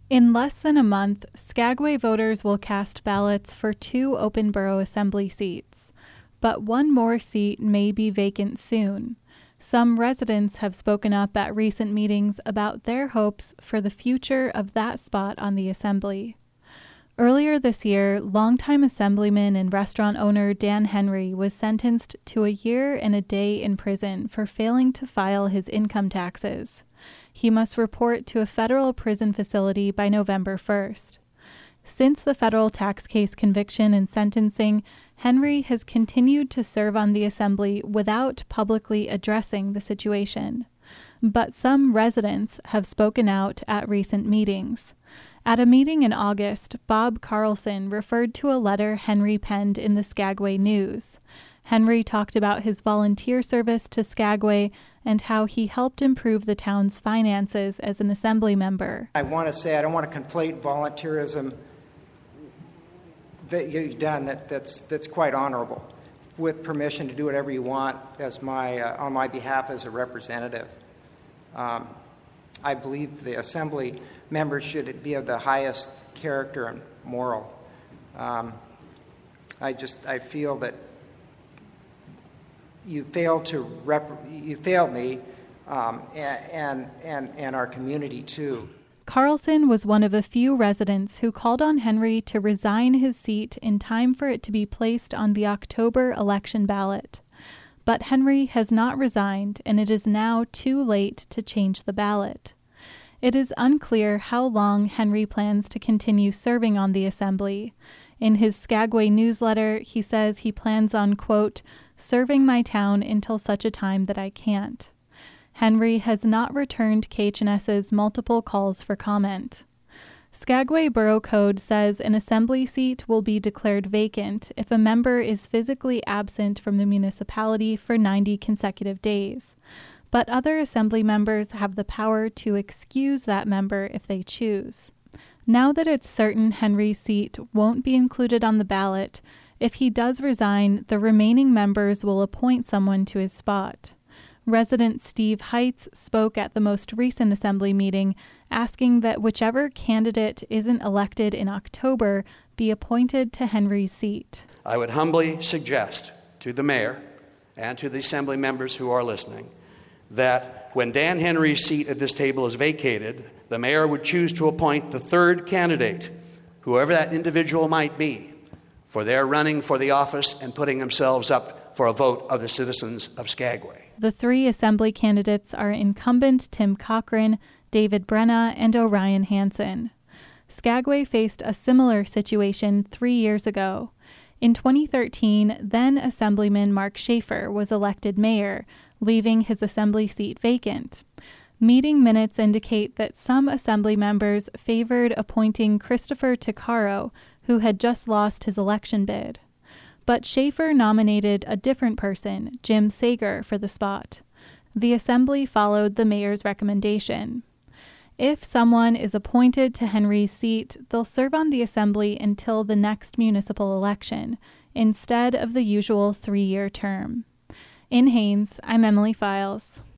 In less than a month, Skagway voters will cast ballots for 2 open borough assembly seats, but one more seat may be vacant soon. Some residents have spoken up at recent meetings about their hopes for the future of that spot on the assembly. Earlier this year, longtime assemblyman and restaurant owner Dan Henry was sentenced to a year and a day in prison for failing to file his income taxes. He must report to a federal prison facility by November 1st. Since the federal tax case conviction and sentencing, Henry has continued to serve on the assembly without publicly addressing the situation. But some residents have spoken out at recent meetings. At a meeting in August, Bob Carlson referred to a letter Henry penned in the Skagway News. Henry talked about his volunteer service to Skagway and how he helped improve the town's finances as an assembly member. I want to say I don't want to conflate volunteerism that you've done that's quite honorable, with permission to do whatever you want as on my behalf as a representative. I believe the assembly members should be of the highest character and moral. I feel that you failed me and our community too. Carlson was one of a few residents who called on Henry to resign his seat in time for it to be placed on the October election ballot. But Henry has not resigned, and it is now too late to change the ballot. It is unclear how long Henry plans to continue serving on the assembly. In his Skagway newsletter, he says he plans on, quote, serving my town until such a time that I can't. Henry has not returned KHNS's multiple calls for comment. Skagway Borough Code says an assembly seat will be declared vacant if a member is physically absent from the municipality for 90 consecutive days. But other assembly members have the power to excuse that member if they choose. Now that it's certain Henry's seat won't be included on the ballot, if he does resign, the remaining members will appoint someone to his spot. Resident Steve Heitz spoke at the most recent assembly meeting, asking that whichever candidate isn't elected in October be appointed to Henry's seat. I would humbly suggest to the mayor and to the assembly members who are listening that when Dan Henry's seat at this table is vacated, the mayor would choose to appoint the third candidate, whoever that individual might be, for their running for the office and putting themselves up for a vote of the citizens of Skagway. The 3 assembly candidates are incumbent Tim Cochran, David Brenna, and Orion Hansen. Skagway faced a similar situation 3 years ago. In 2013, then Assemblyman Mark Schaefer was elected mayor, leaving his assembly seat vacant. Meeting minutes indicate that some assembly members favored appointing Christopher Tuccaro, who had just lost his election bid. But Schaefer nominated a different person, Jim Sager, for the spot. The assembly followed the mayor's recommendation. If someone is appointed to Henry's seat, they'll serve on the assembly until the next municipal election, instead of the usual 3-year term. In Haines, I'm Emily Files.